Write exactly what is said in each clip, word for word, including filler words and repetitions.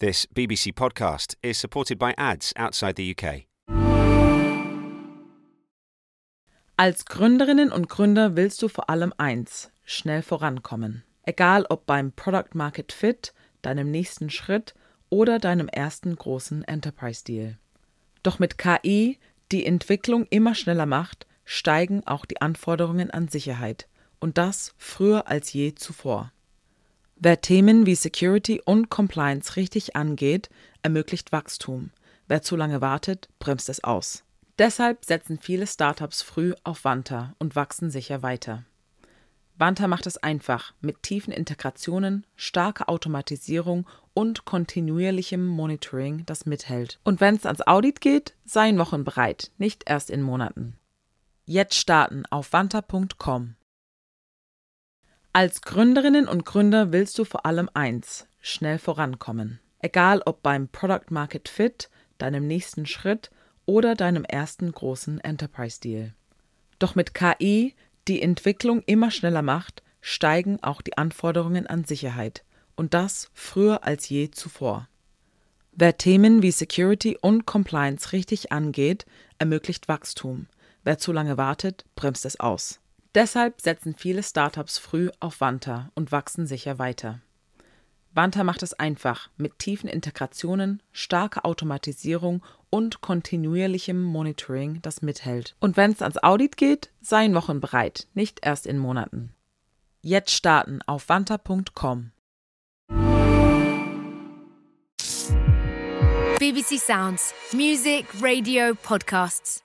This B B C podcast is supported by ads outside the U K. Als Gründerinnen und Gründer willst du vor allem eins: schnell vorankommen. Egal ob beim Product Market Fit, deinem nächsten Schritt oder deinem ersten großen Enterprise-Deal. Doch mit K I, die Entwicklung immer schneller macht, steigen auch die Anforderungen an Sicherheit. Und das früher als je zuvor. Wer Themen wie Security und Compliance richtig angeht, ermöglicht Wachstum. Wer zu lange wartet, bremst es aus. Deshalb setzen viele Startups früh auf Vanta und wachsen sicher weiter. Vanta macht es einfach mit tiefen Integrationen, starker Automatisierung und kontinuierlichem Monitoring, das mithält. Und wenn es ans Audit geht, seien Wochen bereit, nicht erst in Monaten. Jetzt starten auf vanta punkt com. Als Gründerinnen und Gründer willst du vor allem eins: schnell vorankommen. Egal ob beim Product Market Fit, deinem nächsten Schritt oder deinem ersten großen Enterprise-Deal. Doch mit K I, die Entwicklung immer schneller macht, steigen auch die Anforderungen an Sicherheit. Und das früher als je zuvor. Wer Themen wie Security und Compliance richtig angeht, ermöglicht Wachstum. Wer zu lange wartet, bremst es aus. Deshalb setzen viele Startups früh auf Vanta und wachsen sicher weiter. Vanta macht es einfach mit tiefen Integrationen, starker Automatisierung und kontinuierlichem Monitoring, das mithält. Und wenn es ans Audit geht, seien Wochen bereit, nicht erst in Monaten. Jetzt starten auf vanta punkt com. B B C Sounds. Music, radio, podcasts.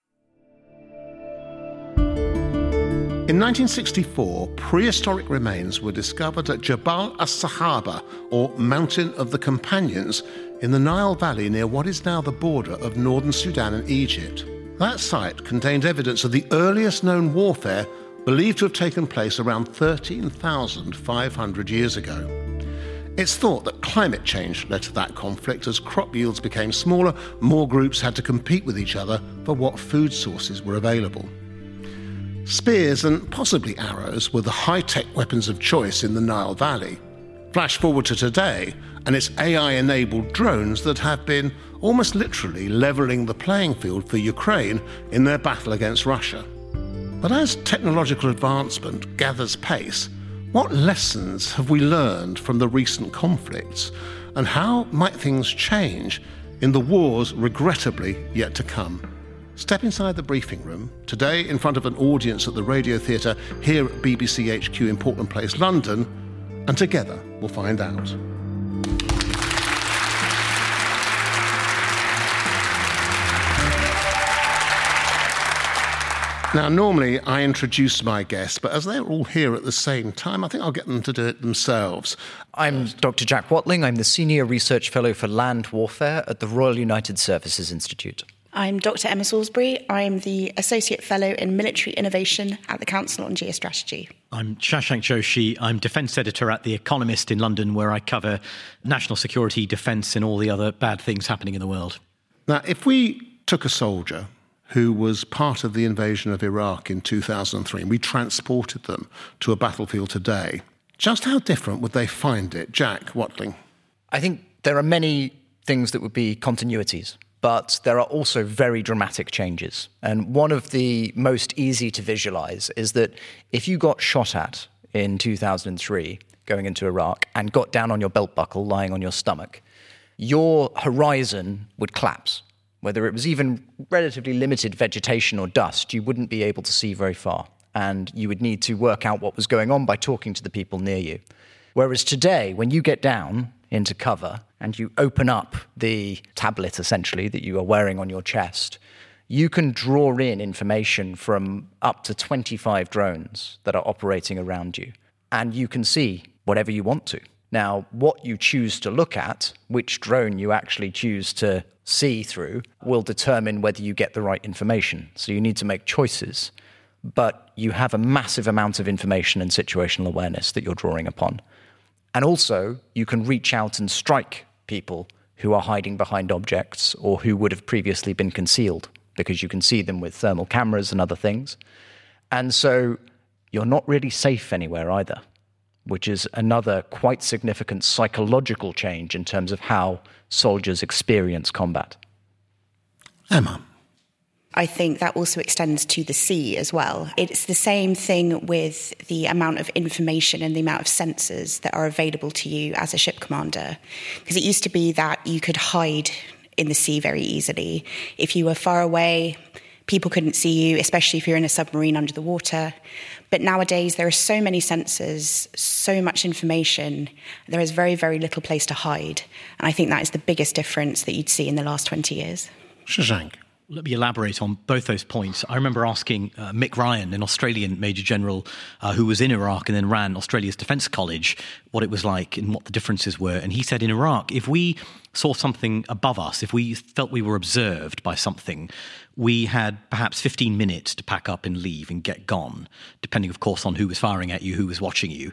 In nineteen sixty-four, prehistoric remains were discovered at Jabal as-Sahaba, or Mountain of the Companions, in the Nile Valley near what is now the border of northern Sudan and Egypt. That site contained evidence of the earliest known warfare believed to have taken place around thirteen thousand five hundred years ago. It's thought that climate change led to that conflict as crop yields became smaller, more groups had to compete with each other for what food sources were available. Spears and possibly arrows were the high-tech weapons of choice in the Nile Valley. Flash forward to today, and it's A I-enabled drones that have been almost literally levelling the playing field for Ukraine in their battle against Russia. But as technological advancement gathers pace, what lessons have we learned from the recent conflicts, and how might things change in the wars regrettably yet to come? Step inside the briefing room, today in front of an audience at the Radio Theatre here at B B C H Q in Portland Place, London, and together we'll find out. Now, normally I introduce my guests, but as they're all here at the same time, I think I'll get them to do it themselves. I'm Doctor Jack Watling. I'm the Senior Research Fellow for Land Warfare at the Royal United Services Institute. I'm Doctor Emma Salisbury. I'm the Associate Fellow in Military Innovation at the Council on Geostrategy. I'm Shashank Joshi. I'm Defence Editor at The Economist in London, where I cover national security, defence and all the other bad things happening in the world. Now, if we took a soldier who was part of the invasion of Iraq in two thousand three and we transported them to a battlefield today, just how different would they find it? Jack Watling. I think there are many things that would be continuities, but there are also very dramatic changes. And one of the most easy to visualize is that if you got shot at in two thousand three going into Iraq and got down on your belt buckle lying on your stomach, your horizon would collapse. Whether it was even relatively limited vegetation or dust, you wouldn't be able to see very far. And you would need to work out what was going on by talking to the people near you. Whereas today, when you get down into cover and you open up the tablet, essentially, that you are wearing on your chest, you can draw in information from up to twenty-five drones that are operating around you. And you can see whatever you want to. Now, what you choose to look at, which drone you actually choose to see through, will determine whether you get the right information. So you need to make choices. But you have a massive amount of information and situational awareness that you're drawing upon. And also, you can reach out and strike people who are hiding behind objects or who would have previously been concealed, because you can see them with thermal cameras and other things. And so you're not really safe anywhere either. which is another quite significant psychological change in terms of how soldiers experience combat. Emma. I think that also extends to the sea as well. It's the same thing with the amount of information and the amount of sensors that are available to you as a ship commander. Because it used to be that you could hide in the sea very easily. If you were far away, people couldn't see you, especially if you're in a submarine under the water. But nowadays, there are so many sensors, so much information, there is very, very little place to hide. And I think that is the biggest difference that you'd see in the last twenty years. Shashank. Let me elaborate on both those points. I remember asking uh, Mick Ryan, an Australian Major General uh, who was in Iraq and then ran Australia's Defence College, what it was like and what the differences were. And he said in Iraq, if we saw something above us, if we felt we were observed by something, we had perhaps fifteen minutes to pack up and leave and get gone, depending, of course, on who was firing at you, who was watching you.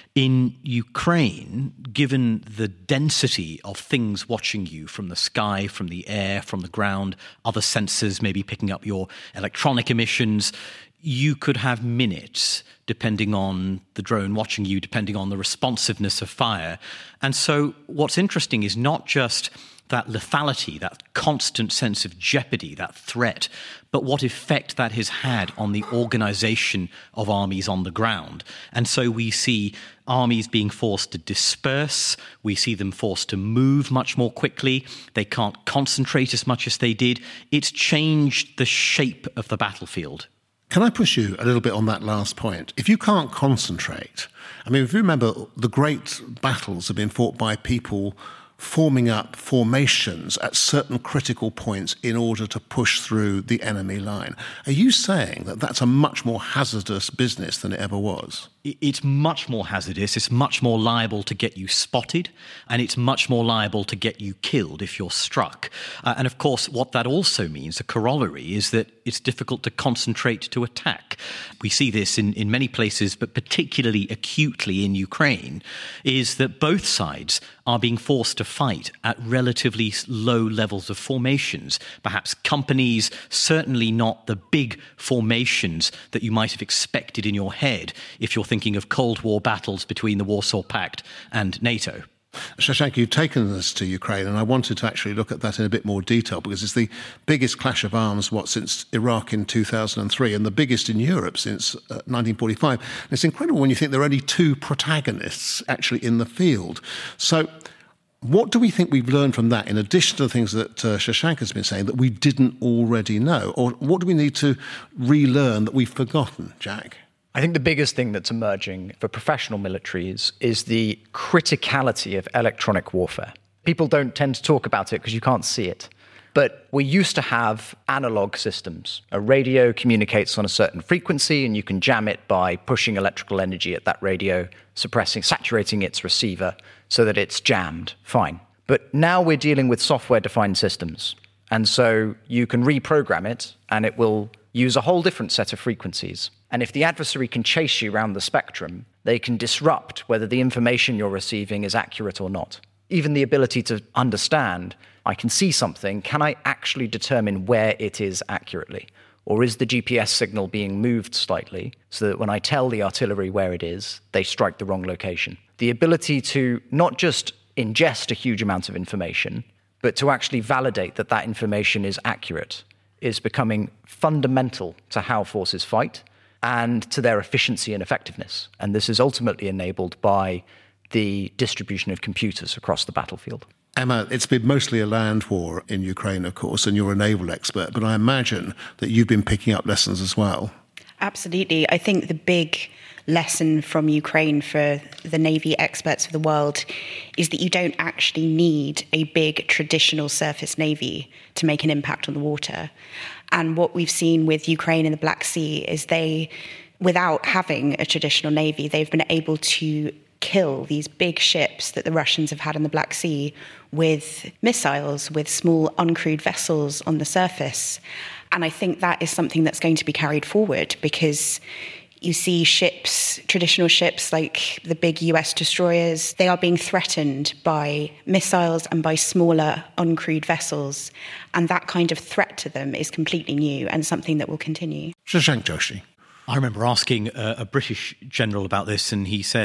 In Ukraine, given the density of things watching you from the sky, from the air, from the ground, other sensors maybe picking up your electronic emissions, you could have minutes depending on the drone watching you, depending on the responsiveness of fire. And so what's interesting is not just that lethality, that constant sense of jeopardy, that threat, but what effect that has had on the organization of armies on the ground. And so we see armies being forced to disperse. We see them forced to move much more quickly. They can't concentrate as much as they did. It's changed the shape of the battlefield. Can I push you a little bit on that last point? If you can't concentrate, I mean, if you remember, the great battles have been fought by people forming up formations at certain critical points in order to push through the enemy line. Are you saying that that's a much more hazardous business than it ever was? It's much more hazardous, it's much more liable to get you spotted, and it's much more liable to get you killed if you're struck. Uh, and of course, what that also means, a corollary, is that it's difficult to concentrate to attack. We see this in, in many places, but particularly acutely in Ukraine, is that both sides are being forced to fight at relatively low levels of formations. Perhaps companies, certainly not the big formations that you might have expected in your head if you're thinking of Cold War battles between the Warsaw Pact and NATO. Shashank, you've taken us to Ukraine, and I wanted to actually look at that in a bit more detail because it's the biggest clash of arms, what, since Iraq in two thousand three, and the biggest in Europe since uh, nineteen forty-five. And it's incredible when you think there are only two protagonists actually in the field. So what do we think we've learned from that, in addition to the things that uh, Shashank has been saying, that we didn't already know? Or what do we need to relearn that we've forgotten, Jack? I think the biggest thing that's emerging for professional militaries is the criticality of electronic warfare. People don't tend to talk about it because you can't see it. But we used to have analog systems. A radio communicates on a certain frequency, and you can jam it by pushing electrical energy at that radio, suppressing, saturating its receiver so that it's jammed. Fine. But now we're dealing with software-defined systems. And so you can reprogram it, and it will use a whole different set of frequencies. And if the adversary can chase you around the spectrum, they can disrupt whether the information you're receiving is accurate or not. Even the ability to understand, I can see something, can I actually determine where it is accurately? Or is the G P S signal being moved slightly so that when I tell the artillery where it is, they strike the wrong location? The ability to not just ingest a huge amount of information, but to actually validate that that information is accurate is becoming fundamental to how forces fight and to their efficiency and effectiveness. And this is ultimately enabled by the distribution of computers across the battlefield. Emma, it's been mostly a land war in Ukraine, of course, and you're a naval expert, but I imagine that you've been picking up lessons as well. Absolutely. I think the big lesson from Ukraine for the Navy experts of the world is that you don't actually need a big traditional surface Navy to make an impact on the water. And what we've seen with Ukraine in the Black Sea is they, without having a traditional Navy, they've been able to kill these big ships that the Russians have had in the Black Sea with missiles, with small uncrewed vessels on the surface. And I think that is something that's going to be carried forward because you see ships, traditional ships like the big U S destroyers, they are being threatened by missiles and by smaller uncrewed vessels. And that kind of threat to them is completely new and something that will continue. Shashank Joshi. I remember asking a, a British general about this, and he said,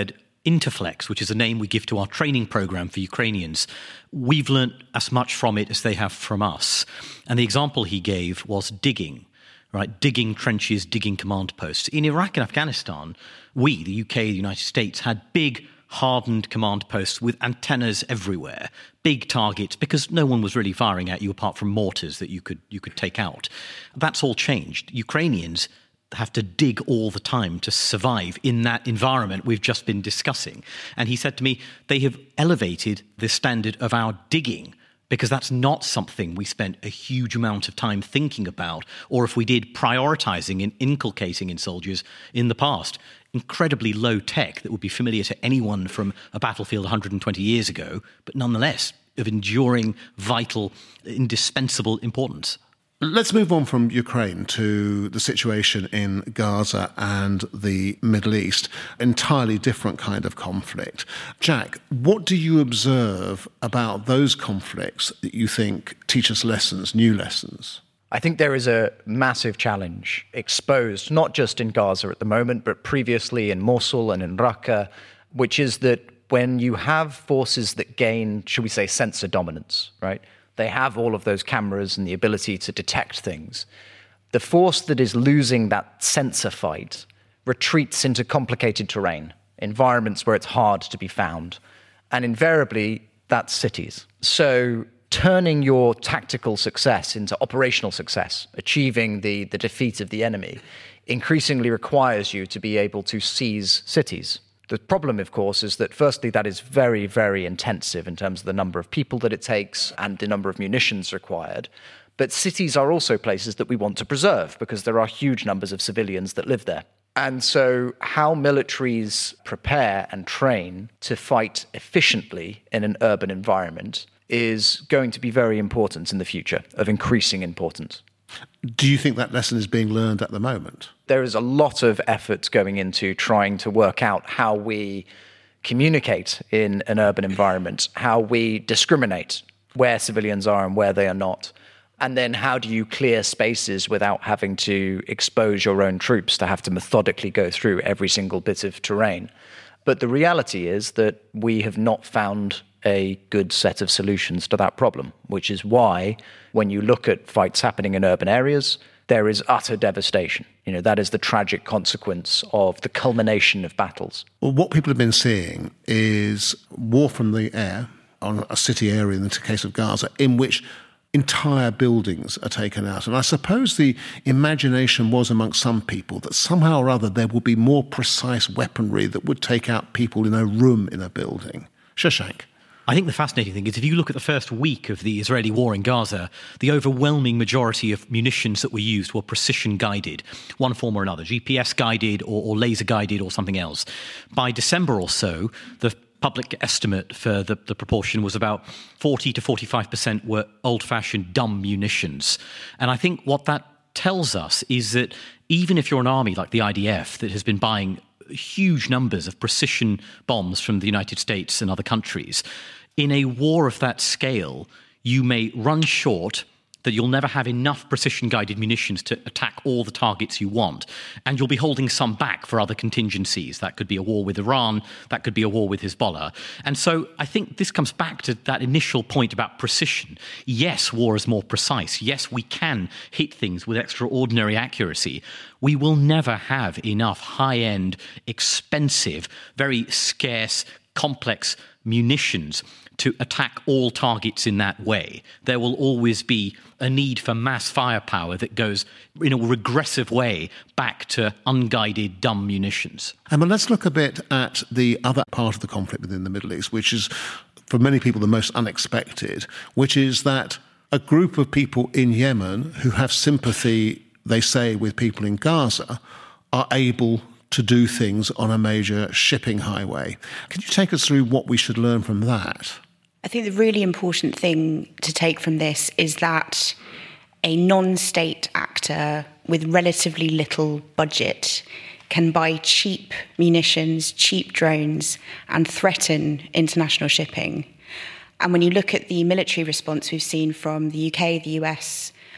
Interflex, which is a name we give to our training program for Ukrainians, we've learnt as much from it as they have from us. And the example he gave was digging, right? Digging trenches, digging command posts. In Iraq and Afghanistan, we, the U K, the United States, had big, hardened command posts with antennas everywhere, big targets, because no one was really firing at you apart from mortars that you could you could take out. That's all changed. Ukrainians have to dig all the time to survive in that environment we've just been discussing. And he said to me, they have elevated the standard of our digging, because that's not something we spent a huge amount of time thinking about, or if we did, prioritizing and inculcating in soldiers in the past. Incredibly low tech that would be familiar to anyone from a battlefield one hundred twenty years ago, but nonetheless of enduring, vital, indispensable importance. Let's move on from Ukraine to the situation in Gaza and the Middle East. Entirely different kind of conflict. Jack, what do you observe about those conflicts that you think teach us lessons, new lessons? I think there is a massive challenge exposed, not just in Gaza at the moment, but previously in Mosul and in Raqqa, which is that when you have forces that gain, should we say, sensor dominance, right? They have all of those cameras and the ability to detect things. The force that is losing that sensor fight retreats into complicated terrain, environments where it's hard to be found. And invariably, that's cities. So turning your tactical success into operational success, achieving the, the defeat of the enemy, increasingly requires you to be able to seize cities. The problem, of course, is that firstly, that is very, very intensive in terms of the number of people that it takes and the number of munitions required. But cities are also places that we want to preserve because there are huge numbers of civilians that live there. And so how militaries prepare and train to fight efficiently in an urban environment is going to be very important in the future, of increasing importance. Do you think that lesson is being learned at the moment? There is a lot of effort going into trying to work out how we communicate in an urban environment, how we discriminate where civilians are and where they are not. And then how do you clear spaces without having to expose your own troops to have to methodically go through every single bit of terrain? But the reality is that we have not found a good set of solutions to that problem, which is why when you look at fights happening in urban areas, there is utter devastation. You know, that is the tragic consequence of the culmination of battles. Well, what people have been seeing is war from the air on a city area, in the case of Gaza, in which entire buildings are taken out. And I suppose the imagination was amongst some people that somehow or other there would be more precise weaponry that would take out people in a room in a building. Shashank. I think the fascinating thing is if you look at the first week of the Israeli war in Gaza, the overwhelming majority of munitions that were used were precision-guided, one form or another, G P S-guided or, or laser-guided or something else. By December or so, the public estimate for the, the proportion was about forty to forty-five percent were old-fashioned dumb munitions. And I think what that tells us is that even if you're an army like the I D F that has been buying huge numbers of precision bombs from the United States and other countries, in a war of that scale, you may run short, that you'll never have enough precision-guided munitions to attack all the targets you want, and you'll be holding some back for other contingencies. That could be a war with Iran, that could be a war with Hezbollah. And so I think this comes back to that initial point about precision. Yes, war is more precise. Yes, we can hit things with extraordinary accuracy. We will never have enough high-end, expensive, very scarce, complex munitions to attack all targets in that way. There will always be a need for mass firepower that goes in a regressive way back to unguided, dumb munitions. And well, let's look a bit at the other part of the conflict within the Middle East, which is, for many people, the most unexpected, which is that a group of people in Yemen who have sympathy, they say, with people in Gaza are able to do things on a major shipping highway. Can you take us through what we should learn from that? I think the really important thing to take from this is that a non-state actor with relatively little budget can buy cheap munitions, cheap drones, and threaten international shipping. And when you look at the military response we've seen from the U K, the U S,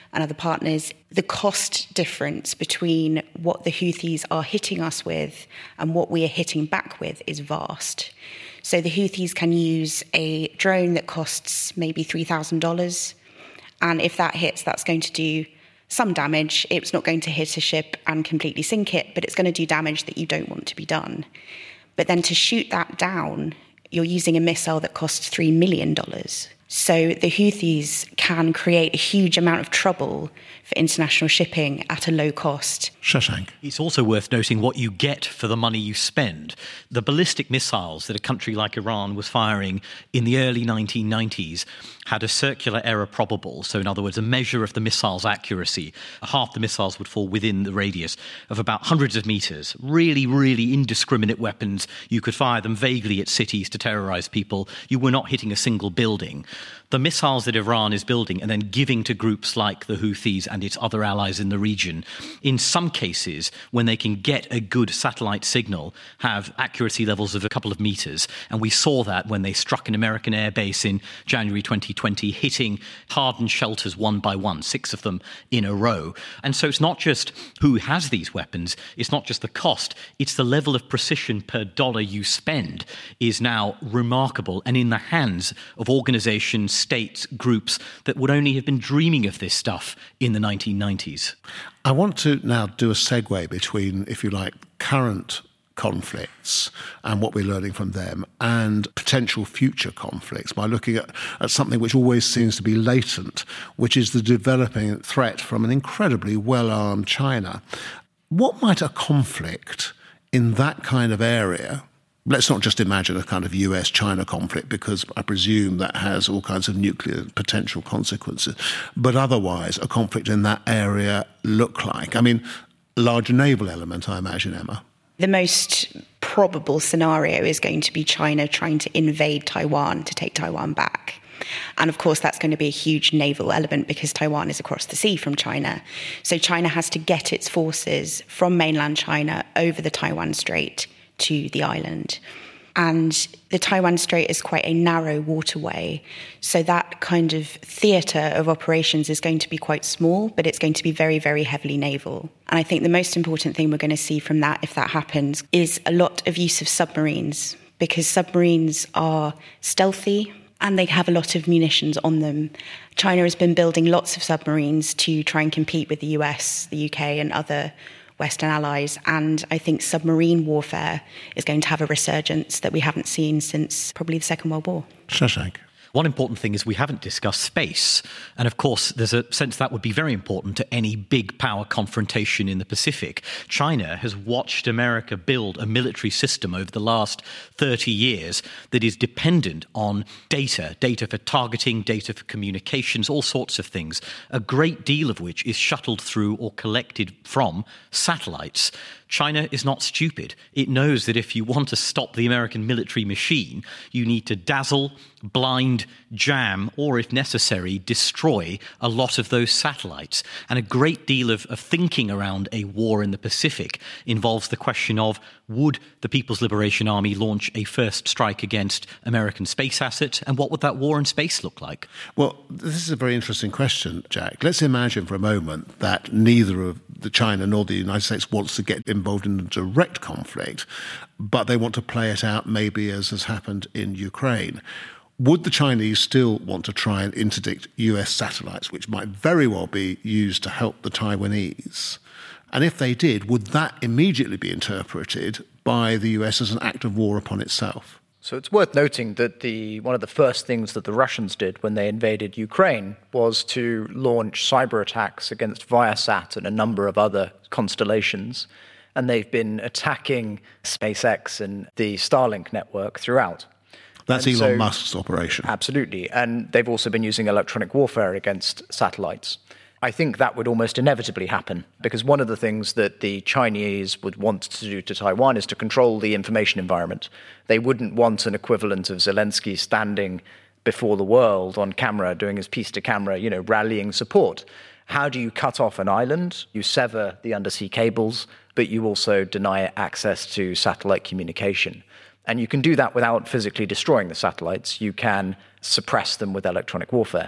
and other partners, the cost difference between what the Houthis are hitting us with and what we are hitting back with is vast. So the Houthis can use a drone that costs maybe three thousand dollars. And if that hits, that's going to do some damage. It's not going to hit a ship and completely sink it, but it's going to do damage that you don't want to be done. But then to shoot that down, you're using a missile that costs three million dollars. So the Houthis can create a huge amount of trouble for international shipping at a low cost. Shashank. It's also worth noting what you get for the money you spend. The ballistic missiles that a country like Iran was firing in the early nineteen nineties had a circular error probable. So in other words, a measure of the missile's accuracy. Half the missiles would fall within the radius of about hundreds of meters. Really, really indiscriminate weapons. You could fire them vaguely at cities to terrorize people. You were not hitting a single building. The missiles that Iran is building and then giving to groups like the Houthis and its other allies in the region, in some cases, when they can get a good satellite signal, have accuracy levels of a couple of meters. And we saw that when they struck an American airbase in January twenty twenty, hitting hardened shelters one by one, six of them in a row. And so it's not just who has these weapons, it's not just the cost, it's the level of precision per dollar you spend is now remarkable and in the hands of organizations, states, groups that would only have been dreaming of this stuff in the nineteen nineties. I want to now do a segue between, if you like, current conflicts and what we're learning from them and potential future conflicts by looking at, at something which always seems to be latent, which is the developing threat from an incredibly well-armed China. What might a conflict in that kind of area, let's not just imagine a kind of U S China conflict, because I presume that has all kinds of nuclear potential consequences, but otherwise a conflict in that area look like? I mean, large naval element, I imagine, Emma. The most probable scenario is going to be China trying to invade Taiwan to take Taiwan back. And of course, that's going to be a huge naval element because Taiwan is across the sea from China. So China has to get its forces from mainland China over the Taiwan Strait to the island. And the Taiwan Strait is quite a narrow waterway. So that kind of theatre of operations is going to be quite small, but it's going to be very, very heavily naval. And I think the most important thing we're going to see from that, if that happens, is a lot of use of submarines, because submarines are stealthy and they have a lot of munitions on them. China has been building lots of submarines to try and compete with the U S, the U K and other Western allies, and I think submarine warfare is going to have a resurgence that we haven't seen since probably the Second World War. Shashank. One important thing is we haven't discussed space. And of course, there's a sense that would be very important to any big power confrontation in the Pacific. China has watched America build a military system over the last thirty years that is dependent on data, data for targeting, data for communications, all sorts of things, a great deal of which is shuttled through or collected from satellites. China is not stupid. It knows that if you want to stop the American military machine, you need to dazzle, blind, jam, or if necessary, destroy a lot of those satellites. And a great deal of, of thinking around a war in the Pacific involves the question of, would the People's Liberation Army launch a first strike against American space assets? And what would that war in space look like? Well, this is a very interesting question, Jack. Let's imagine for a moment that neither of the China nor the United States wants to get involved in a direct conflict, but they want to play it out maybe as has happened in Ukraine. Would the Chinese still want to try and interdict U S satellites, which might very well be used to help the Taiwanese? And if they did, would that immediately be interpreted by the U S as an act of war upon itself? So it's worth noting that the one of the first things that the Russians did when they invaded Ukraine was to launch cyber attacks against Viasat and a number of other constellations. And they've been attacking SpaceX and the Starlink network throughout. That's and Elon so, Musk's operation. Absolutely. And they've also been using electronic warfare against satellites. I think that would almost inevitably happen, because one of the things that the Chinese would want to do to Taiwan is to control the information environment. They wouldn't want an equivalent of Zelensky standing before the world on camera, doing his piece to camera, you know, rallying support. How do you cut off an island? You sever the undersea cables, but you also deny it access to satellite communication. And you can do that without physically destroying the satellites. You can suppress them with electronic warfare.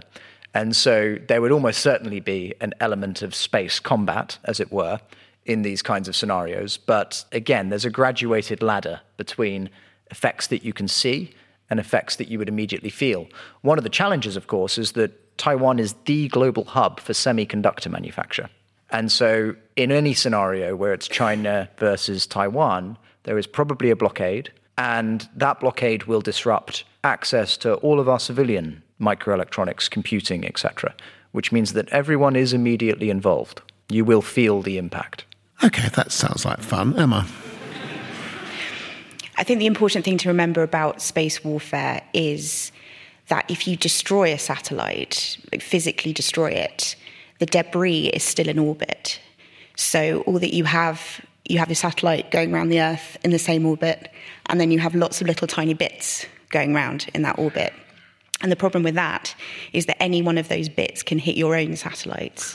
And so there would almost certainly be an element of space combat, as it were, in these kinds of scenarios. But again, there's a graduated ladder between effects that you can see and effects that you would immediately feel. One of the challenges, of course, is that Taiwan is the global hub for semiconductor manufacture. And so in any scenario where it's China versus Taiwan, there is probably a blockade, and that blockade will disrupt access to all of our civilian microelectronics, computing, et cetera, which means that everyone is immediately involved. You will feel the impact. Okay, that sounds like fun. Emma? I think the important thing to remember about space warfare is that if you destroy a satellite, like physically destroy it, the debris is still in orbit. So all that you have, you have a satellite going around the Earth in the same orbit, and then you have lots of little tiny bits going around in that orbit. And the problem with that is that any one of those bits can hit your own satellites.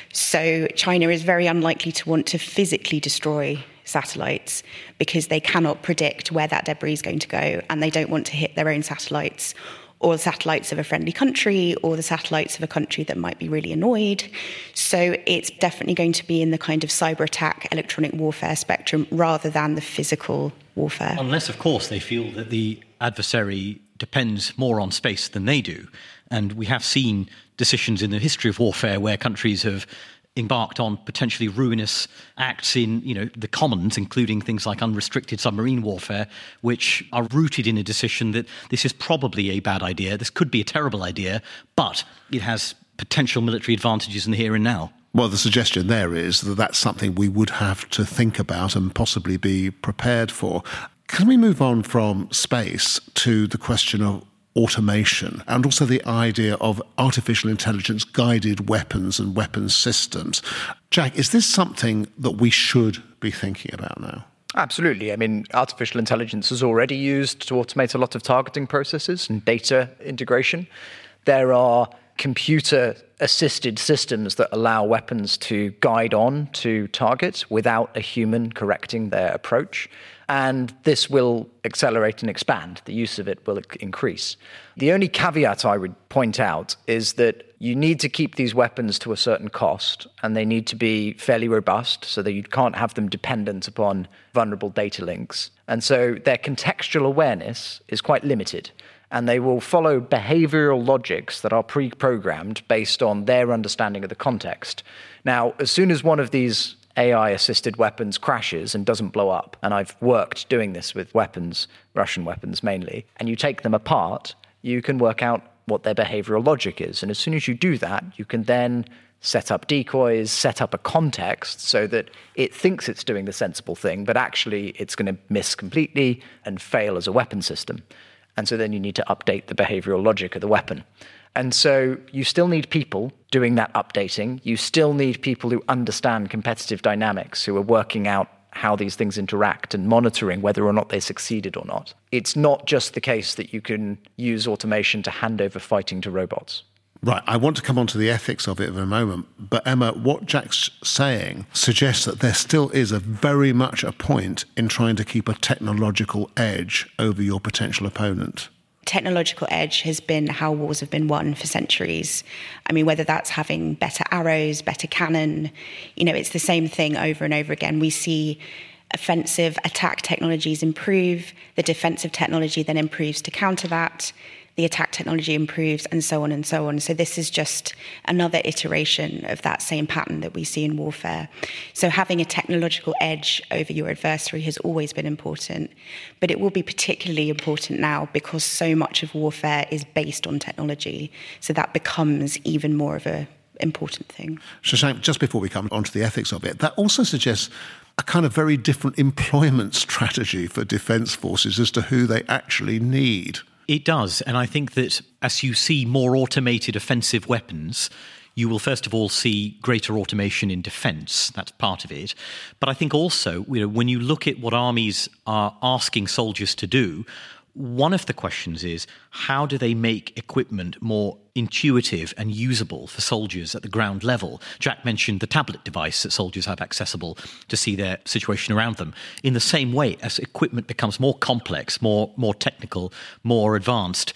So China is very unlikely to want to physically destroy satellites because they cannot predict where that debris is going to go, and they don't want to hit their own satellites or the satellites of a friendly country or the satellites of a country that might be really annoyed. So it's definitely going to be in the kind of cyber attack, electronic warfare spectrum rather than the physical warfare. Unless, of course, they feel that the adversary depends more on space than they do. And we have seen decisions in the history of warfare where countries have embarked on potentially ruinous acts in, you know, the commons, including things like unrestricted submarine warfare, which are rooted in a decision that this is probably a bad idea, this could be a terrible idea, but it has potential military advantages in the here and now. Well, the suggestion there is that that's something we would have to think about and possibly be prepared for. Can we move on from space to the question of automation and also the idea of artificial intelligence-guided weapons and weapons systems? Jack, is this something that we should be thinking about now? Absolutely. I mean, artificial intelligence is already used to automate a lot of targeting processes and data integration. There are computer-assisted systems that allow weapons to guide on to targets without a human correcting their approach. And this will accelerate and expand. The use of it will increase. The only caveat I would point out is that you need to keep these weapons to a certain cost, and they need to be fairly robust so that you can't have them dependent upon vulnerable data links. And so their contextual awareness is quite limited, and they will follow behavioral logics that are pre-programmed based on their understanding of the context. Now, as soon as one of these A I-assisted weapons crashes and doesn't blow up, and I've worked doing this with weapons, Russian weapons mainly, and you take them apart, you can work out what their behavioral logic is. And as soon as you do that, you can then set up decoys, set up a context so that it thinks it's doing the sensible thing, but actually it's going to miss completely and fail as a weapon system. And so then you need to update the behavioral logic of the weapon. And so you still need people doing that updating. You still need people who understand competitive dynamics, who are working out how these things interact and monitoring whether or not they succeeded or not. It's not just the case that you can use automation to hand over fighting to robots. Right, I want to come on to the ethics of it in a moment. But Emma, what Jack's saying suggests that there still is a very much a point in trying to keep a technological edge over your potential opponent. Technological edge has been how wars have been won for centuries. I mean, whether that's having better arrows, better cannon, you know, it's the same thing over and over again. We see offensive attack technologies improve, the defensive technology then improves to counter that, the attack technology improves, and so on and so on. So this is just another iteration of that same pattern that we see in warfare. So having a technological edge over your adversary has always been important, but it will be particularly important now because so much of warfare is based on technology. So that becomes even more of an important thing. Shashank, just before we come on to the ethics of it, that also suggests a kind of very different employment strategy for defence forces as to who they actually need. It does. And I think that as you see more automated offensive weapons, you will first of all see greater automation in defence. That's part of it. But I think also, you know, when you look at what armies are asking soldiers to do, one of the questions is, how do they make equipment more intuitive and usable for soldiers at the ground level? Jack mentioned the tablet device that soldiers have accessible to see their situation around them. In the same way, as equipment becomes more complex, more, more technical, more advanced,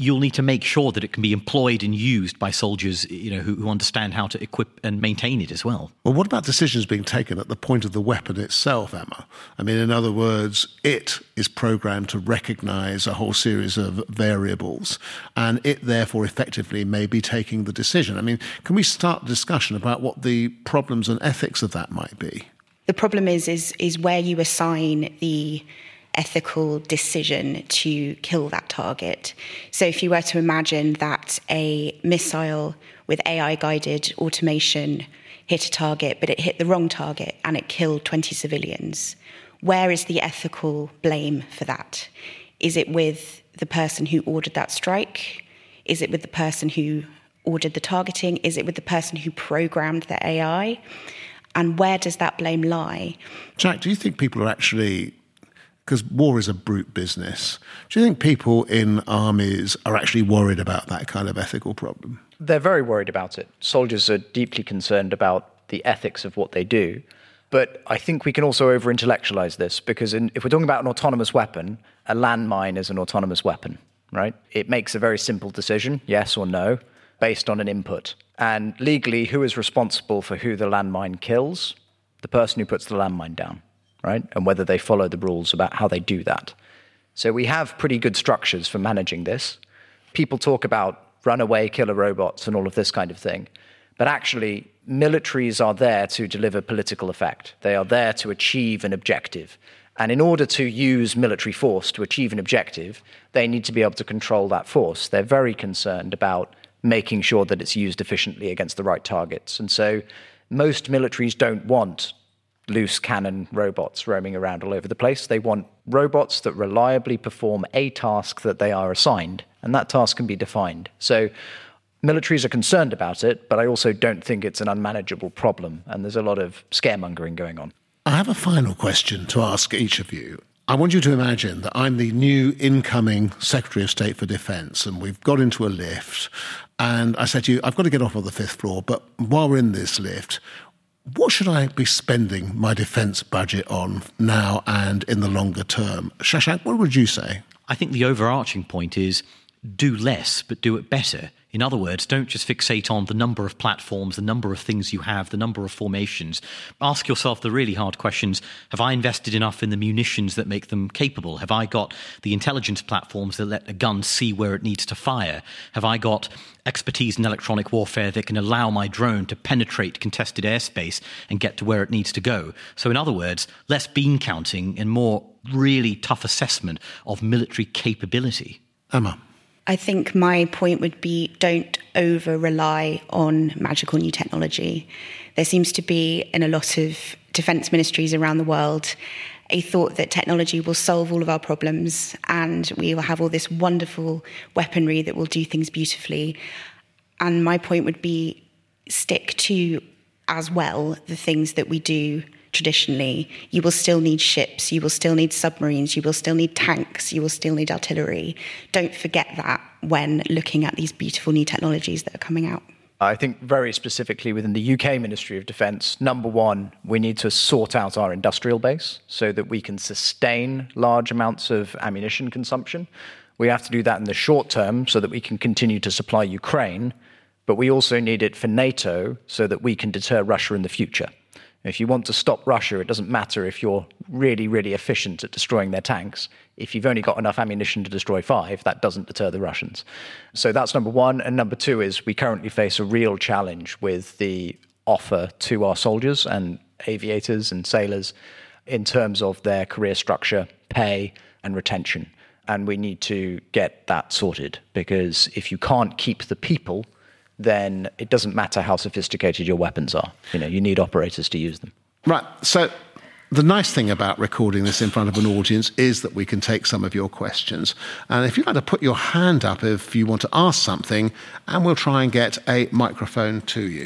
you'll need to make sure that it can be employed and used by soldiers, you know, who, who understand how to equip and maintain it as well. Well, what about decisions being taken at the point of the weapon itself, Emma? I mean, in other words, it is programmed to recognise a whole series of variables, and it therefore effectively may be taking the decision. I mean, can we start a discussion about what the problems and ethics of that might be? The problem is, is, is where you assign the ethical decision to kill that target. So if you were to imagine that a missile with A I-guided automation hit a target, but it hit the wrong target and it killed twenty civilians, where is the ethical blame for that? Is it with the person who ordered that strike? Is it with the person who ordered the targeting? Is it with the person who programmed the A I? And where does that blame lie? Jack, do you think people are actually, because war is a brute business, do you think people in armies are actually worried about that kind of ethical problem? They're very worried about it. Soldiers are deeply concerned about the ethics of what they do. But I think we can also over-intellectualize this, because in, if we're talking about an autonomous weapon, a landmine is an autonomous weapon, right? It makes a very simple decision, yes or no, based on an input. And legally, who is responsible for who the landmine kills? The person who puts the landmine down, right? And whether they follow the rules about how they do that. So we have pretty good structures for managing this. People talk about runaway killer robots and all of this kind of thing. But actually, militaries are there to deliver political effect. They are there to achieve an objective. And in order to use military force to achieve an objective, they need to be able to control that force. They're very concerned about making sure that it's used efficiently against the right targets. And so most militaries don't want loose cannon robots roaming around all over the place. They want robots that reliably perform a task that they are assigned, and that task can be defined. So militaries are concerned about it, but I also don't think it's an unmanageable problem, and there's a lot of scaremongering going on. I have a final question to ask each of you. I want you to imagine that I'm the new incoming Secretary of State for Defence, and we've got into a lift, and I said to you, I've got to get off on the fifth floor, but while we're in this lift, what should I be spending my defence budget on now and in the longer term? Shashank, what would you say? I think the overarching point is do less, but do it better. In other words, don't just fixate on the number of platforms, the number of things you have, the number of formations. Ask yourself the really hard questions. Have I invested enough in the munitions that make them capable? Have I got the intelligence platforms that let a gun see where it needs to fire? Have I got expertise in electronic warfare that can allow my drone to penetrate contested airspace and get to where it needs to go? So in other words, less bean counting and more really tough assessment of military capability. Emma? I think my point would be don't over-rely on magical new technology. There seems to be, in a lot of defence ministries around the world, a thought that technology will solve all of our problems and we will have all this wonderful weaponry that will do things beautifully. And my point would be stick to, as well, the things that we do traditionally. You will still need ships, you will still need submarines, you will still need tanks, you will still need artillery. Don't forget that when looking at these beautiful new technologies that are coming out. I think very specifically within the U K Ministry of Defence, number one, we need to sort out our industrial base so that we can sustain large amounts of ammunition consumption. We have to do that in the short term so that we can continue to supply Ukraine, but we also need it for NATO so that we can deter Russia in the future. If you want to stop Russia, it doesn't matter if you're really, really efficient at destroying their tanks. If you've only got enough ammunition to destroy five, that doesn't deter the Russians. So that's number one. And number two is we currently face a real challenge with the offer to our soldiers and aviators and sailors in terms of their career structure, pay, and retention. And we need to get that sorted, because if you can't keep the people, then it doesn't matter how sophisticated your weapons are. You know, you need operators to use them. Right. So the nice thing about recording this in front of an audience is that we can take some of your questions. And if you'd like to put your hand up if you want to ask something, and we'll try and get a microphone to you.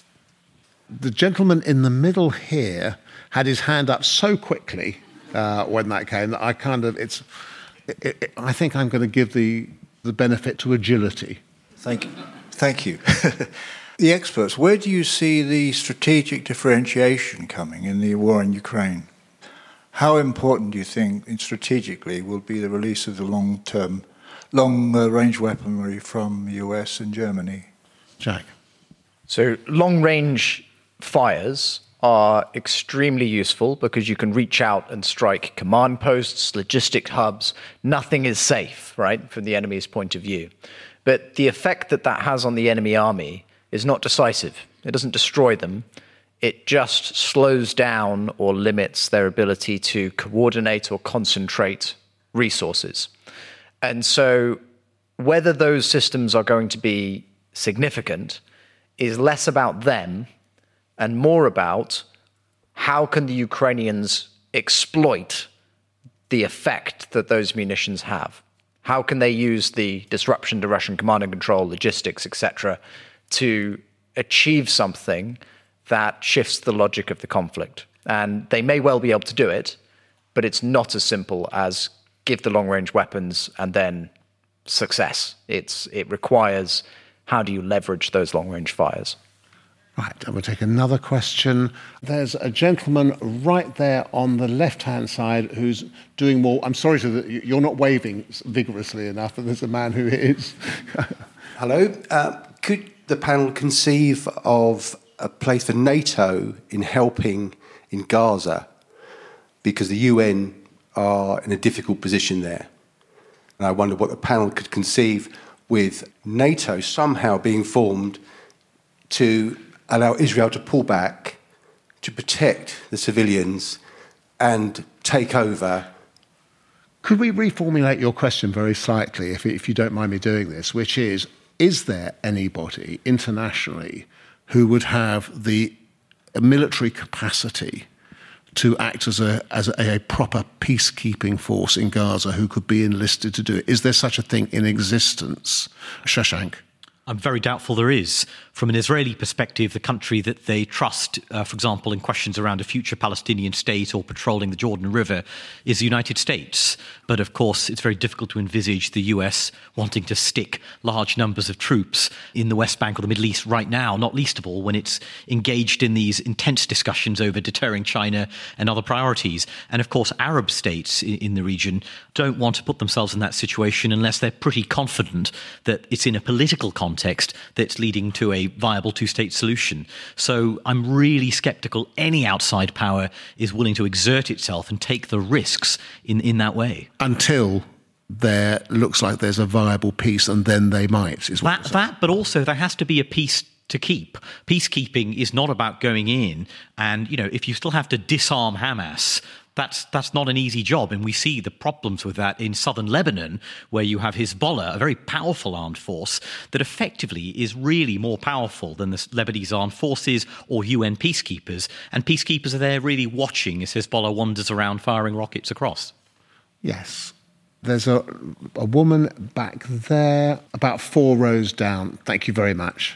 The gentleman in the middle here had his hand up so quickly uh, when that came that I kind of, it's, it, it, I think I'm going to give the, the benefit to agility. Thank you. Thank you. The experts, where do you see the strategic differentiation coming in the war in Ukraine? How important do you think strategically will be the release of the long-term long-range weaponry from U S and Germany? Jack. So long-range fires are extremely useful because you can reach out and strike command posts, logistic hubs. Nothing is safe, right, from the enemy's point of view. But the effect that that has on the enemy army is not decisive. It doesn't destroy them. It just slows down or limits their ability to coordinate or concentrate resources. And so whether those systems are going to be significant is less about them and more about how can the Ukrainians exploit the effect that those munitions have. How can they use the disruption to Russian command and control, logistics, et cetera, to achieve something that shifts the logic of the conflict? And they may well be able to do it, but it's not as simple as give the long-range weapons and then success. It's, it requires how do you leverage those long-range fires? Right, and we'll take another question. There's a gentleman right there on the left-hand side who's doing more. I'm sorry to the, you're not waving vigorously enough, but there's a man who is. Hello. Uh, could the panel conceive of a place for NATO in helping in Gaza? Because the U N are in a difficult position there. And I wonder what the panel could conceive with NATO somehow being formed to allow Israel to pull back, to protect the civilians and take over. Could we reformulate your question very slightly, if, if you don't mind me doing this, which is, is there anybody internationally who would have the military capacity to act as a as a, a proper peacekeeping force in Gaza who could be enlisted to do it? Is there such a thing in existence? Shashank? I'm very doubtful there is. From an Israeli perspective, the country that they trust, uh, for example, in questions around a future Palestinian state or patrolling the Jordan River, is the United States. But of course, it's very difficult to envisage the U S wanting to stick large numbers of troops in the West Bank or the Middle East right now, not least of all when it's engaged in these intense discussions over deterring China and other priorities. And of course, Arab states in the region don't want to put themselves in that situation unless they're pretty confident that it's in a political context that's leading to a viable two-state solution. So I'm really sceptical any outside power is willing to exert itself and take the risks in, in that way. Until there looks like there's a viable peace, and then they might. Is what that, that, but also there has to be a peace to keep. Peacekeeping is not about going in and, you know, if you still have to disarm Hamas, That's that's not an easy job, and we see the problems with that in southern Lebanon, where you have Hezbollah, a very powerful armed force that effectively is really more powerful than the Lebanese armed forces or U N peacekeepers, and peacekeepers are there really watching as Hezbollah wanders around firing rockets across. Yes. There's a, a woman back there, about four rows down. Thank you very much.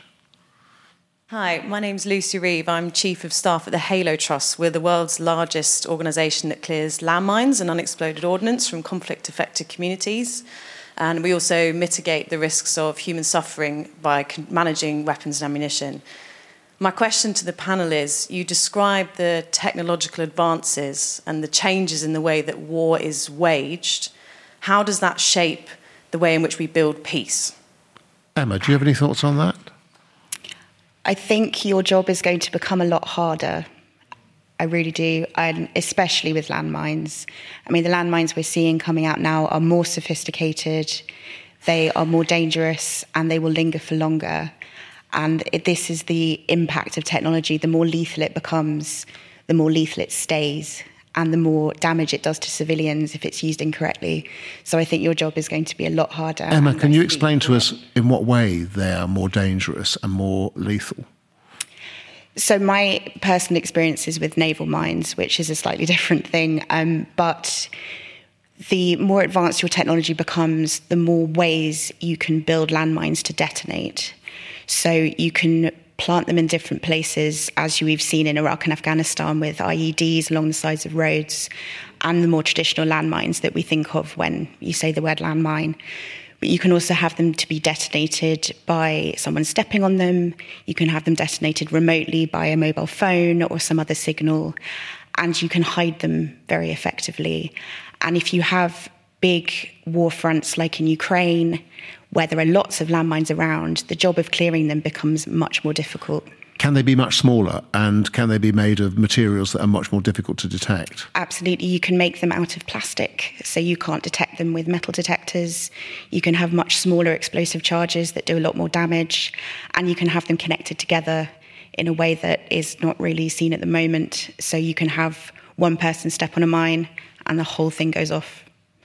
Hi, my name's Lucy Reeve. I'm Chief of Staff at the Halo Trust. We're the world's largest organisation that clears landmines and unexploded ordnance from conflict-affected communities. And we also mitigate the risks of human suffering by managing weapons and ammunition. My question to the panel is, you describe the technological advances and the changes in the way that war is waged. How does that shape the way in which we build peace? Emma, do you have any thoughts on that? I think your job is going to become a lot harder. I really do, and especially with landmines. I mean, the landmines we're seeing coming out now are more sophisticated, they are more dangerous, and they will linger for longer. And it, this is the impact of technology. The more lethal it becomes, the more lethal it stays, and the more damage it does to civilians if it's used incorrectly. So I think your job is going to be a lot harder. Emma, can you explain to us in what way they are more dangerous and more lethal? So my personal experience is with naval mines, which is a slightly different thing. Um, but the more advanced your technology becomes, the more ways you can build landmines to detonate. So you can plant them in different places, as we've seen in Iraq and Afghanistan with I E Ds along the sides of roads, and the more traditional landmines that we think of when you say the word landmine. But you can also have them to be detonated by someone stepping on them. You can have them detonated remotely by a mobile phone or some other signal, and you can hide them very effectively. And if you have big war fronts like in Ukraine, where there are lots of landmines around, the job of clearing them becomes much more difficult. Can they be much smaller, and can they be made of materials that are much more difficult to detect? Absolutely. You can make them out of plastic, so you can't detect them with metal detectors. You can have much smaller explosive charges that do a lot more damage, and you can have them connected together in a way that is not really seen at the moment. So you can have one person step on a mine and the whole thing goes off.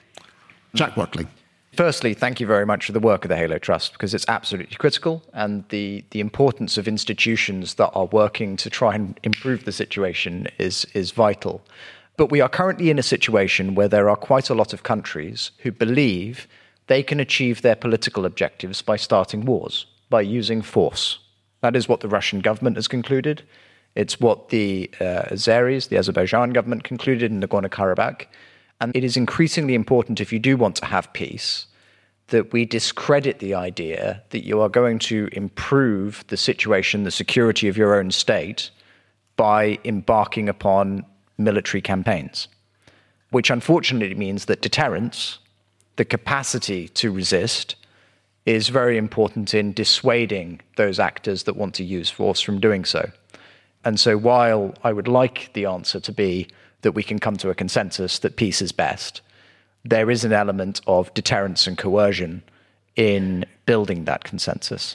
Jack Watling. Firstly, thank you very much for the work of the Halo Trust, because it's absolutely critical, and the, the importance of institutions that are working to try and improve the situation is, is vital. But we are currently in a situation where there are quite a lot of countries who believe they can achieve their political objectives by starting wars, by using force. That is what the Russian government has concluded. It's what the uh, Azeris, the Azerbaijan government, concluded in Nagorno-Karabakh. And it is increasingly important, if you do want to have peace, that we discredit the idea that you are going to improve the situation, the security of your own state, by embarking upon military campaigns, which unfortunately means that deterrence, the capacity to resist, is very important in dissuading those actors that want to use force from doing so. And so while I would like the answer to be that we can come to a consensus that peace is best, there is an element of deterrence and coercion in building that consensus.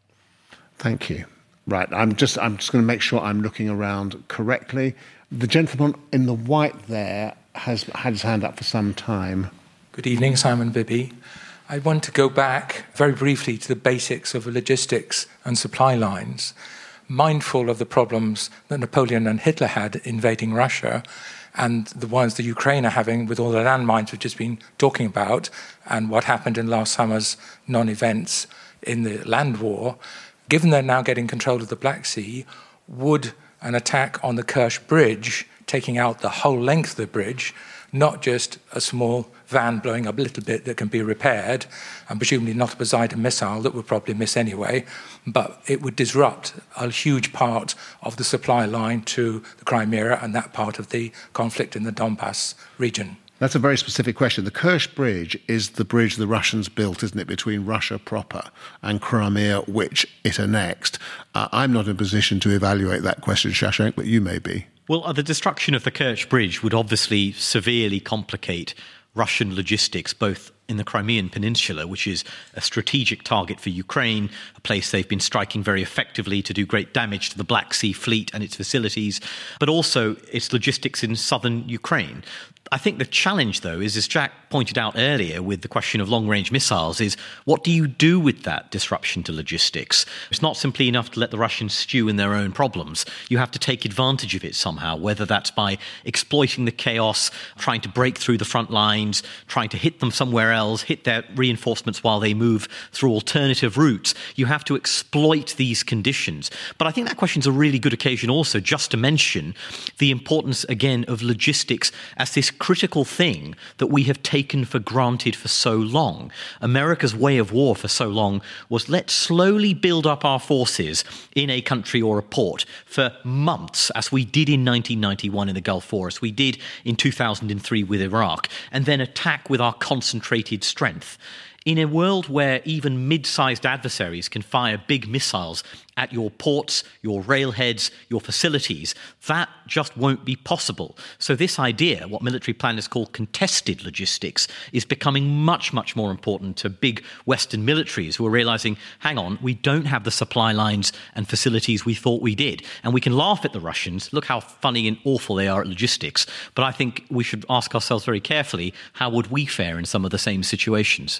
Thank you. Right, I'm just I'm just going to make sure I'm looking around correctly. The gentleman in the white there has had his hand up for some time. Good evening, Simon Bibby. I want to go back very briefly to the basics of logistics and supply lines. Mindful of the problems that Napoleon and Hitler had invading Russia, and the ones that Ukraine are having with all the landmines we've just been talking about, and what happened in last summer's non-events in the land war, given they're now getting control of the Black Sea, would an attack on the Kerch Bridge, taking out the whole length of the bridge, not just a small van blowing up a little bit that can be repaired, and presumably not a Poseidon missile that would probably miss anyway, but it would disrupt a huge part of the supply line to the Crimea and that part of the conflict in the Donbass region. That's a very specific question. The Kerch Bridge is the bridge the Russians built, isn't it, between Russia proper and Crimea, which it annexed. Uh, I'm not in a position to evaluate that question, Shashank, but you may be. Well, uh, the destruction of the Kerch Bridge would obviously severely complicate Russian logistics, both in the Crimean Peninsula, which is a strategic target for Ukraine, a place they've been striking very effectively to do great damage to the Black Sea Fleet and its facilities, but also its logistics in southern Ukraine. I think the challenge, though, is, as Jack pointed out earlier with the question of long-range missiles, is what do you do with that disruption to logistics? It's not simply enough to let the Russians stew in their own problems. You have to take advantage of it somehow, whether that's by exploiting the chaos, trying to break through the front lines, trying to hit them somewhere else, hit their reinforcements while they move through alternative routes. You have to exploit these conditions. But I think that question's a really good occasion also just to mention the importance, again, of logistics as this critical thing that we have taken for granted for so long. America's way of war for so long was let's slowly build up our forces in a country or a port for months, as we did in nineteen ninety-one in the Gulf War, as we did in two thousand three with Iraq, and then attack with our concentrated strength. In a world where even mid-sized adversaries can fire big missiles at your ports, your railheads, your facilities, that just won't be possible. So this idea, what military planners call contested logistics, is becoming much, much more important to big Western militaries who are realizing, hang on, we don't have the supply lines and facilities we thought we did. And we can laugh at the Russians, look how funny and awful they are at logistics. But I think we should ask ourselves very carefully, how would we fare in some of the same situations?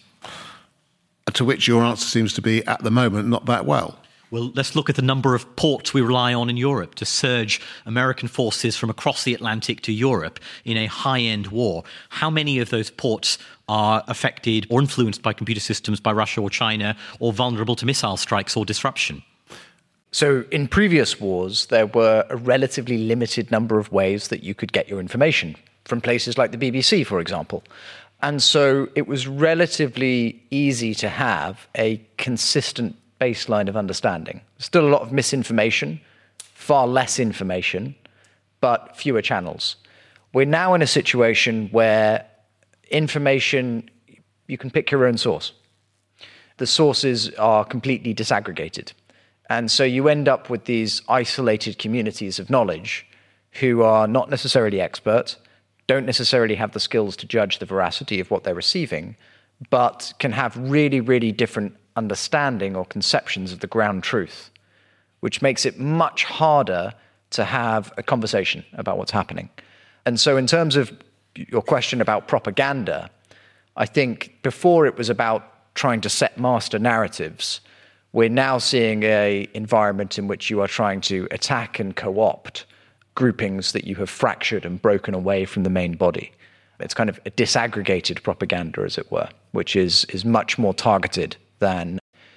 To which your answer seems to be, at the moment, not that well. Well, let's look at the number of ports we rely on in Europe to surge American forces from across the Atlantic to Europe in a high-end war. How many of those ports are affected or influenced by computer systems by Russia or China, or vulnerable to missile strikes or disruption? So in previous wars, there were a relatively limited number of ways that you could get your information from places like the B B C, for example. And so it was relatively easy to have a consistent baseline of understanding. Still a lot of misinformation, far less information, but fewer channels. We're now in a situation where information, you can pick your own source. The sources are completely disaggregated. And so you end up with these isolated communities of knowledge who are not necessarily expert, don't necessarily have the skills to judge the veracity of what they're receiving, but can have really, really different understanding or conceptions of the ground truth, which makes it much harder to have a conversation about what's happening. And so in terms of your question about propaganda, I think before it was about trying to set master narratives, we're now seeing an environment in which you are trying to attack and co-opt groupings that you have fractured and broken away from the main body. It's kind of a disaggregated propaganda, as it were, which is, is much more targeted than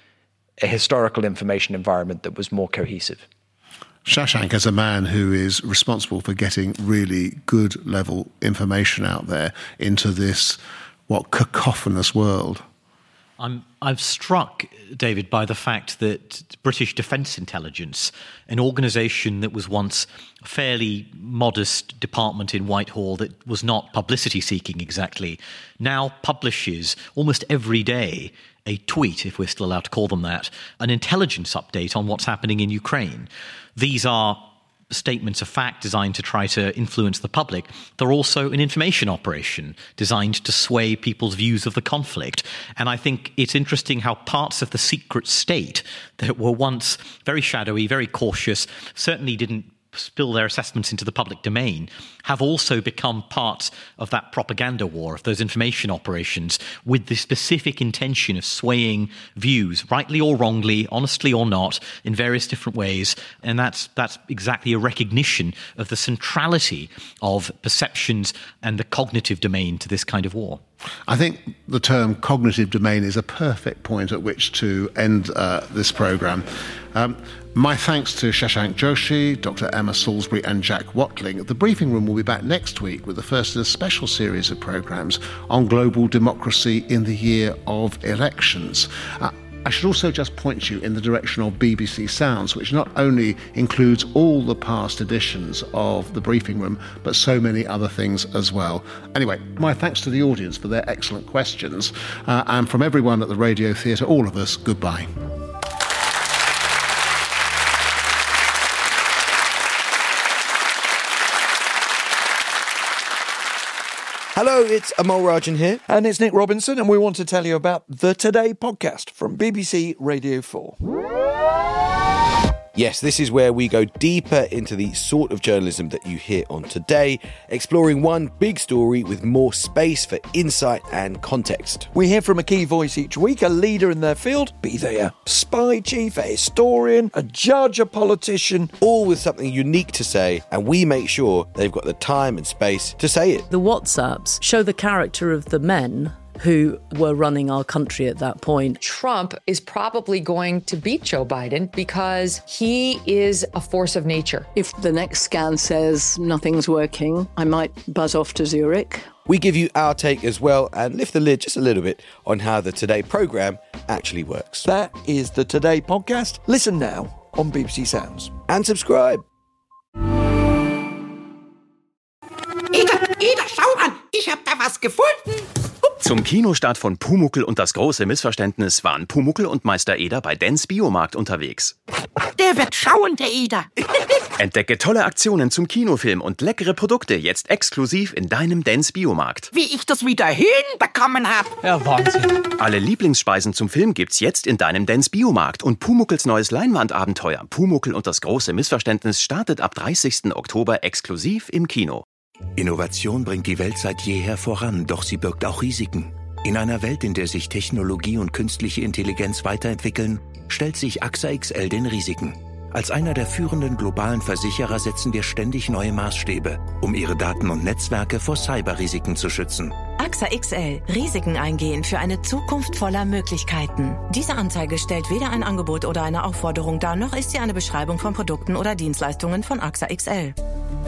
a historical information environment that was more cohesive. Shashank, as a man who is responsible for getting really good level information out there into this, what, cacophonous world. I'm, I'm struck, David, by the fact that British Defence Intelligence, an organisation that was once a fairly modest department in Whitehall that was not publicity-seeking exactly, now publishes almost every day a tweet, if we're still allowed to call them that, an intelligence update on what's happening in Ukraine. These are statements of fact designed to try to influence the public. They're also an information operation designed to sway people's views of the conflict. And I think it's interesting how parts of the secret state that were once very shadowy, very cautious, certainly didn't spill their assessments into the public domain, have also become parts of that propaganda war, of those information operations, with the specific intention of swaying views, rightly or wrongly, honestly or not, in various different ways. And that's that's exactly a recognition of the centrality of perceptions and the cognitive domain to this kind of war. I think the term cognitive domain is a perfect point at which to end uh, this programme. Um, my thanks to Shashank Joshi, Doctor Emma Salisbury and Jack Watling. The Briefing Room will be back next week with the first in a special series of programmes on global democracy in the year of elections. Uh, I should also just point you in the direction of B B C Sounds, which not only includes all the past editions of The Briefing Room, but so many other things as well. Anyway, my thanks to the audience for their excellent questions. Uh, and from everyone at the Radio Theatre, all of us, goodbye. Hello, it's Amal Rajan here. And it's Nick Robinson, and we want to tell you about the Today podcast from B B C Radio four. Yes, this is where we go deeper into the sort of journalism that you hear on Today, exploring one big story with more space for insight and context. We hear from a key voice each week, a leader in their field, be they a spy chief, a historian, a judge, a politician, all with something unique to say, and we make sure they've got the time and space to say it. The WhatsApps show the character of the men who were running our country at that point. Trump is probably going to beat Joe Biden because he is a force of nature. If the next scan says nothing's working, I might buzz off to Zurich. We give you our take as well and lift the lid just a little bit on how the Today programme actually works. That is the Today podcast. Listen now on B B C Sounds. And subscribe. Ida, Ida, schau an, ich hab da was gefunden. Zum Kinostart von Pumuckl und das große Missverständnis waren Pumuckl und Meister Eder bei Dens Biomarkt unterwegs. Der wird schauen, der Eder. Entdecke tolle Aktionen zum Kinofilm und leckere Produkte jetzt exklusiv in deinem Dens Biomarkt. Wie ich das wieder hinbekommen hab. Ja, Wahnsinn. Alle Lieblingsspeisen zum Film gibt's jetzt in deinem Dens Biomarkt und Pumuckls neues Leinwandabenteuer Pumuckl und das große Missverständnis startet ab dreißigsten Oktober exklusiv im Kino. Innovation bringt die Welt seit jeher voran, doch sie birgt auch Risiken. In einer Welt, in der sich Technologie und künstliche Intelligenz weiterentwickeln, stellt sich A X A X L den Risiken. Als einer der führenden globalen Versicherer setzen wir ständig neue Maßstäbe, um ihre Daten und Netzwerke vor Cyberrisiken zu schützen. A X A X L. Risiken eingehen für eine Zukunft voller Möglichkeiten. Diese Anzeige stellt weder ein Angebot oder eine Aufforderung dar, noch ist sie eine Beschreibung von Produkten oder Dienstleistungen von A X A X L.